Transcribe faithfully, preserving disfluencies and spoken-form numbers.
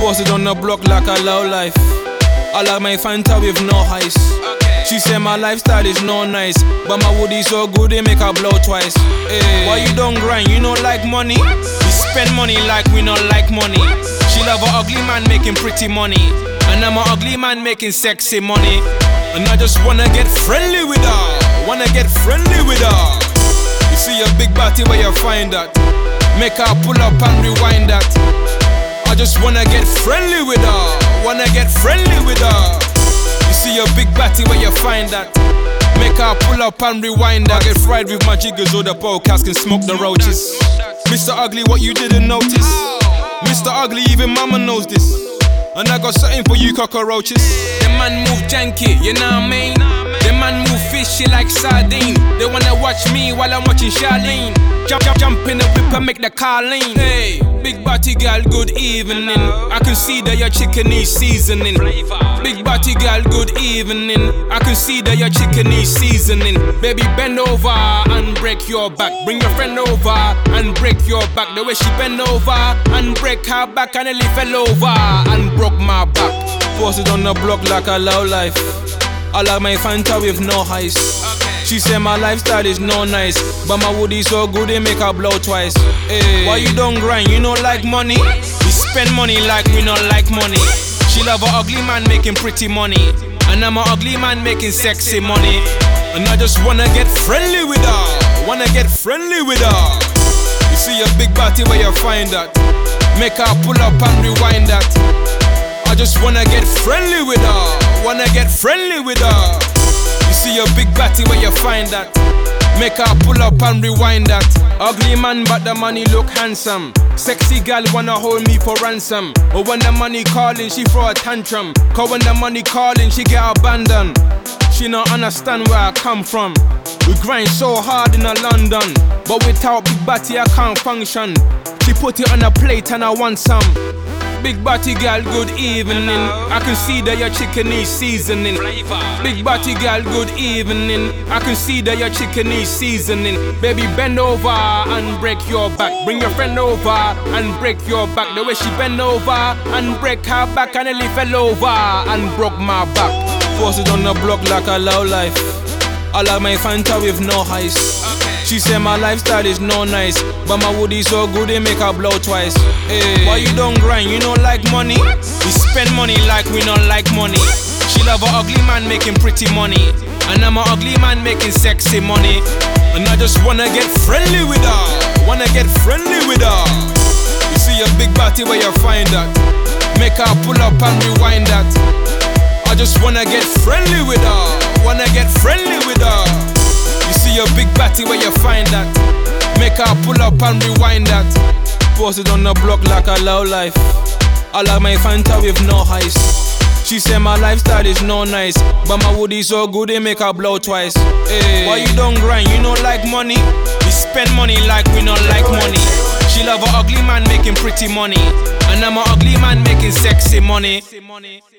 Posted on the block like a low life. I like my Fanta with no ice. She said my lifestyle is no nice, but my woody so good they make her blow twice. Hey. Why you don't grind? You don't like money? We spend money like we don't like money. She love an ugly man making pretty money, and I'm an ugly man making sexy money. And I just wanna get friendly with her, wanna get friendly with her. You see a big body where you find that, make her pull up and rewind that. I just wanna get friendly with her, wanna get friendly with her. You see a big batty where you find that, make her pull up and rewind that. I get fried with my jiggers or the podcast can smoke the roaches. Mister Ugly, what you didn't notice? Mister Ugly, even mama knows this. And I got something for you cockroaches. The man move janky, you know what I mean? The man move fishy like sardine. They wanna watch me while I'm watching Charlene. Jump, jump, jump in the whip and make the car lean. Hey, big body girl, good evening. I can see that your chicken needs seasoning. Big body girl, good evening. I can see that your chicken needs seasoning. Baby, bend over and break your back. Bring your friend over and break your back. The way she bend over and break her back, and nearly fell over and broke my back. Posted on the block like a low life. I like my Fanta with no ice. She said my lifestyle is no nice, but my woody so good they make her blow twice. Hey. Why you don't grind? You don't like money? We spend money like we don't like money. She love an ugly man making pretty money, and I'm an ugly man making sexy money. And I just wanna get friendly with her, wanna get friendly with her. You see a big body where you find that, make her pull up and rewind that. I just wanna get friendly with her, wanna get friendly with her. You see a big batty where you find that, make her pull up and rewind that. Ugly man but the money look handsome. Sexy gal wanna hold me for ransom. But when the money calling she throw a tantrum. Cause when the money calling she get abandoned. She don't understand where I come from. We grind so hard in a London, but without big batty I can't function. She put it on a plate and I want some. Big body girl, good evening. I can see that your chicken needs seasoning. Big body girl, good evening. I can see that your chicken needs seasoning. Baby, bend over and break your back. Bring your friend over and break your back. The way she bend over and break her back, and nearly fell over and broke my back. Posted on the block like a low life. I like my Fanta with no ice. She said my lifestyle is no nice, but my woody so good they make her blow twice. Hey. Why you don't grind? You don't like money? We spend money like we don't like money. She love an ugly man making pretty money, and I'm an ugly man making sexy money. And I just wanna get friendly with her, wanna get friendly with her. You see a big body where you find that, make her pull up and rewind that. I just wanna get friendly with her, wanna get friendly with her. You see a big batty where you find that, make her pull up and rewind that. Posted on the block like a low life. I like my Fanta with no ice. She said my lifestyle is no nice, but my woody so good they make her blow twice. Hey. Why you don't grind? You don't like money? We spend money like we don't like money. She love an ugly man making pretty money, and I'm an ugly man making sexy money.